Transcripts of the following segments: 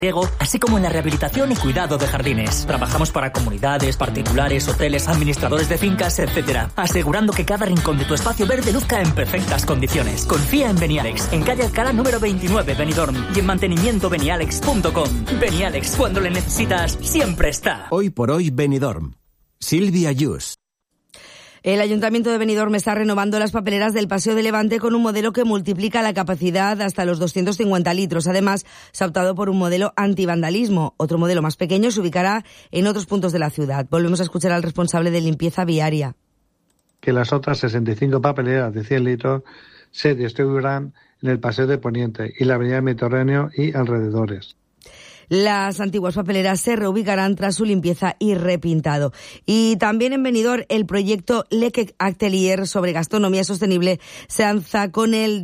así como en la rehabilitación y cuidado de jardines. Trabajamos para comunidades, particulares, hoteles, administradores de fincas, etc., asegurando que cada rincón de tu espacio verde luzca en perfectas condiciones. Confía en Benialex, en calle Alcalá número 29, Benidorm, y en mantenimientobenialex.com. Benialex, cuando le necesitas, siempre está. Hoy por hoy, Benidorm. Silvia Yus. El Ayuntamiento de Benidorm está renovando las papeleras del Paseo de Levante con un modelo que multiplica la capacidad hasta los 250 litros. Además, se ha optado por un modelo antivandalismo. Otro modelo más pequeño se ubicará en otros puntos de la ciudad. Volvemos a escuchar al responsable de limpieza viaria. Que las otras 65 papeleras de 100 litros se distribuirán en el Paseo de Poniente y la Avenida Mediterráneo y alrededores. Las antiguas papeleras se reubicarán tras su limpieza y repintado. Y también en Benidorm, el proyecto Leke Atelier sobre gastronomía sostenible se alza con el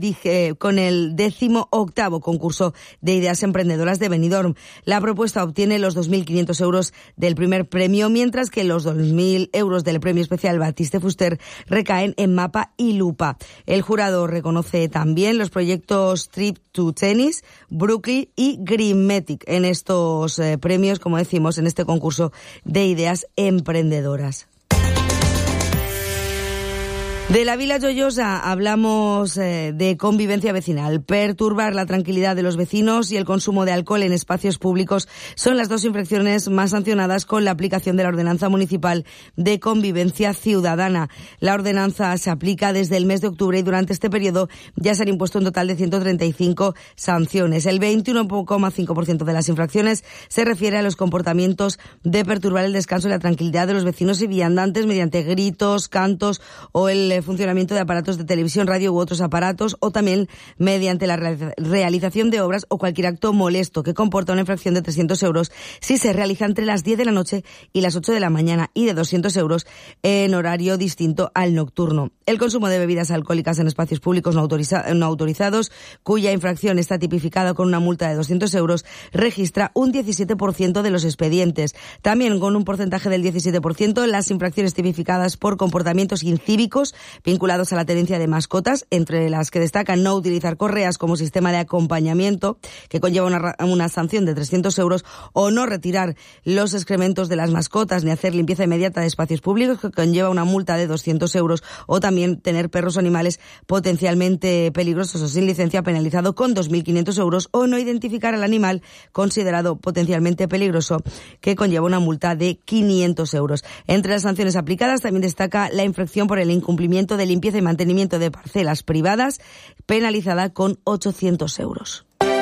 18º concurso de ideas emprendedoras de Benidorm. La propuesta obtiene los 2.500 euros del primer premio, mientras que los 2.000 euros del premio especial Baptiste Fuster recaen en Mapa y Lupa. El jurado reconoce también los proyectos Trip to Tennis, Brooklyn y Greenmetic en estos premios, como decimos, en este concurso de ideas emprendedoras. De la Vila Joyosa hablamos de convivencia vecinal. Perturbar la tranquilidad de los vecinos y el consumo de alcohol en espacios públicos son las dos infracciones más sancionadas con la aplicación de la Ordenanza Municipal de Convivencia Ciudadana. La ordenanza se aplica desde el mes de octubre y durante este periodo ya se han impuesto un total de 135 sanciones. El 21,5% de las infracciones se refiere a los comportamientos de perturbar el descanso y la tranquilidad de los vecinos y viandantes mediante gritos, cantos o el funcionamiento de aparatos de televisión, radio u otros aparatos, o también mediante la realización de obras o cualquier acto molesto que comporta una infracción de 300 euros si se realiza entre las 10 de la noche y las 8 de la mañana y de 200 euros en horario distinto al nocturno. El consumo de bebidas alcohólicas en espacios públicos no autorizados, cuya infracción está tipificada con una multa de 200 euros, registra un 17% de los expedientes. También con un porcentaje del 17% las infracciones tipificadas por comportamientos incívicos vinculados a la tenencia de mascotas, entre las que destacan no utilizar correas como sistema de acompañamiento, que conlleva una sanción de 300 euros, o no retirar los excrementos de las mascotas ni hacer limpieza inmediata de espacios públicos, que conlleva una multa de 200 euros, o también tener perros o animales potencialmente peligrosos o sin licencia, penalizado con 2.500 euros, o no identificar al animal considerado potencialmente peligroso, que conlleva una multa de 500 euros. Entre las sanciones aplicadas también destaca la infracción por el incumplimiento de limpieza y mantenimiento de parcelas privadas, penalizada con 800 euros.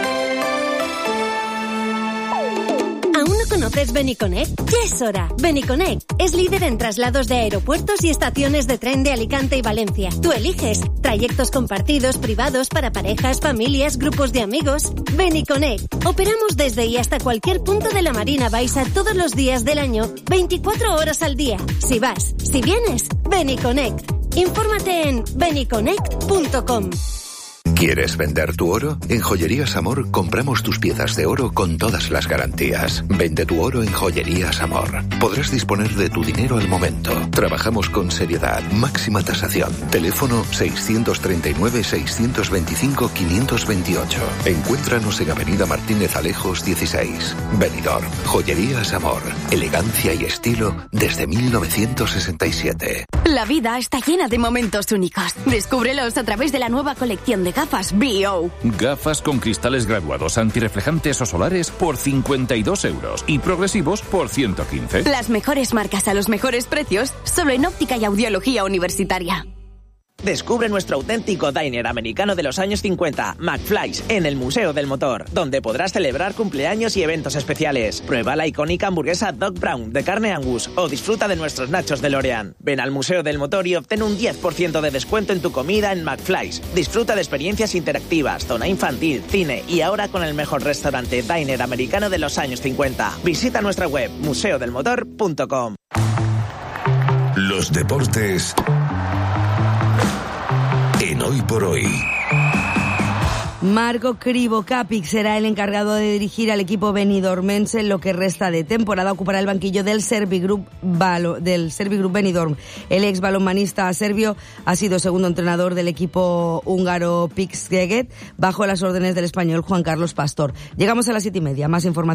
¿Aún no conoces Beniconnect? ¡Ya es hora! Beniconnect es líder en traslados de aeropuertos y estaciones de tren de Alicante y Valencia. Tú eliges trayectos compartidos, privados, para parejas, familias, grupos de amigos. Beniconnect. Operamos desde y hasta cualquier punto de la Marina Baixa todos los días del año, 24 horas al día. Si vas, si vienes, Beniconnect. Infórmate en beniconnect.com. ¿Quieres vender tu oro? En Joyerías Amor compramos tus piezas de oro con todas las garantías. Vende tu oro en Joyerías Amor. Podrás disponer de tu dinero al momento. Trabajamos con seriedad, máxima tasación. Teléfono 639-625-528. Encuéntranos en Avenida Martínez Alejos 16. Benidorm. Joyerías Amor. Elegancia y estilo desde 1967. La vida está llena de momentos únicos. Descúbrelos a través de la nueva colección de gafas B.O. Gafas con cristales graduados antirreflejantes o solares por 52 euros y progresivos por 115. Las mejores marcas a los mejores precios, solo en Óptica y Audiología Universitaria. Descubre nuestro auténtico diner americano de los años 50, McFly's, en el Museo del Motor, donde podrás celebrar cumpleaños y eventos especiales. Prueba la icónica hamburguesa Doc Brown de carne Angus o disfruta de nuestros nachos DeLorean. Ven al Museo del Motor y obtén un 10% de descuento en tu comida en McFly's. Disfruta de experiencias interactivas, zona infantil, cine y ahora con el mejor restaurante diner americano de los años 50. Visita nuestra web museodelmotor.com. Los deportes en Hoy por Hoy. Marco Krivokapic será el encargado de dirigir al equipo benidormense en lo que resta de temporada. Ocupará el banquillo del Servigroup Benidorm. El ex balonmanista serbio ha sido segundo entrenador del equipo húngaro PIK Szeged bajo las órdenes del español Juan Carlos Pastor. Llegamos a las 7:30. Más información.